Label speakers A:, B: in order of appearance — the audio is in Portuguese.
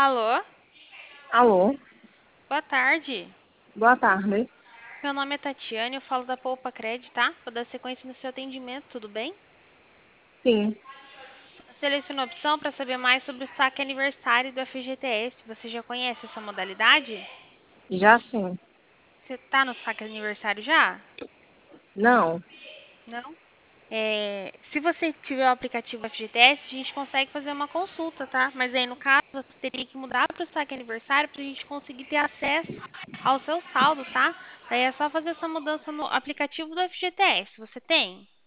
A: Alô,
B: Alô,
A: boa tarde.
B: boa tarde.
A: Meu nome é Tatiane, eu falo da Poupa Cred, tá? Vou dar sequência no seu atendimento, tudo bem?
B: Sim,
A: Selecione a opção para saber mais sobre o saque aniversário do FGTS. Você já conhece essa modalidade?
B: já sim.
A: Você tá no saque aniversário já?
B: Não,
A: Não? Se você tiver o aplicativo FGTS, a gente consegue fazer uma consulta, tá? Mas aí, no caso, você teria que mudar para o saque aniversário para a gente conseguir ter acesso ao seu saldo, tá? Daí é só fazer essa mudança no aplicativo do FGTS. Você tem?